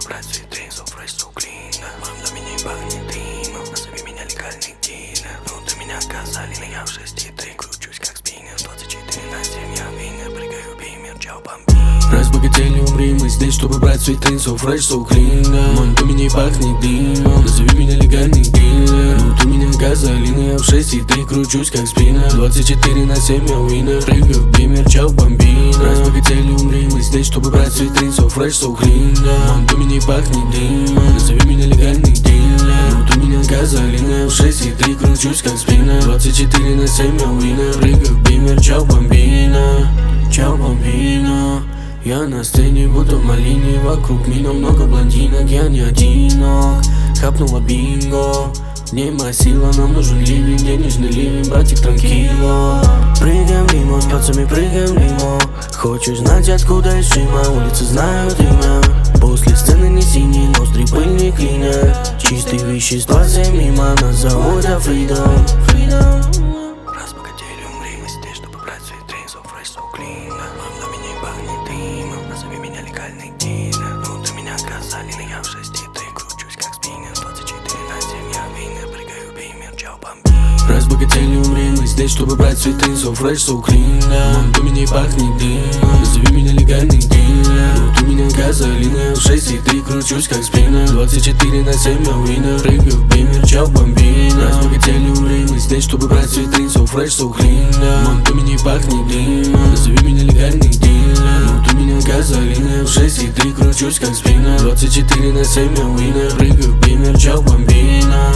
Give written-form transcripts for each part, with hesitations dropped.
брать цветы, so fresh, so clean. Мам, доме не пахнет дымом, назови меня легальный дилер. Внутри меня казали, но я в 6 ты кручусь как спиннер. 24/7 я винер, прыгаю бимер, чао бомбина. Разбогатели, умри, мы здесь, чтобы брать цветы, so fresh, so clean. Мам, доме не пахнет дымом, назови меня легальный дилер. Внутри меня казали, но я в 6 ты кручусь как спиннер. 24/7 я винер, прыгаю в бимер, чао бомбина. Разбогатели, умри, мы здесь, чтобы брать цветы, so fresh, so clean. Мам, доме не пахнет дымом, назови меня легальный дилер. Внутри меня казали, но я в 6 ты кручусь как спиннер. 24/7 я винер, прыгаю в бимер, чао бомбина. Чао бомбина. Я на сцене, будто в малине. Вокруг меня много блондинок, я не одинок. Хапнула бинго. Не моя сила, нам нужен ливень, денежный ливень, братик, транкило. Прыгаем мимо, с пацами прыгаем мимо. Хочешь знать, откуда из Шима? Улицы знают имя. После сцены не синий, ноздри пыль не клинят. Чистые вещества все мимо, нас зовут Freedom. Разбогатели, умри, мы здесь, чтобы брать цветы, so fresh, so clean. Мам, доме не пахнет дымом, назови меня легальный дилер. Внутри меня казали, но я в 6 ты кручусь как спиннер. 24/7 я винер, прыгаю бимер, чао бомбина. Разбогатели, умри, мы здесь, чтобы брать цветы, so fresh, so clean. Мам, доме не пахнет дымом, назови меня легальный дилер. Внутри меня казали, но я в 6 ты кручусь как спиннер. 24/7 я винер, прыгаю в бимер, чао бомбина. Разбогатели, умри, мы здесь, чтобы брать цветы, so fresh, so clean. Мам, доме не пахнет дымом, назови меня легальный дилер. Внутри меня казали, но я в 6 ты кручусь как спиннер. 24/7 я винер, прыгаю в бимер, чао бомбина.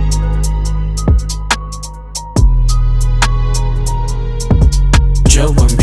Чао бомбина.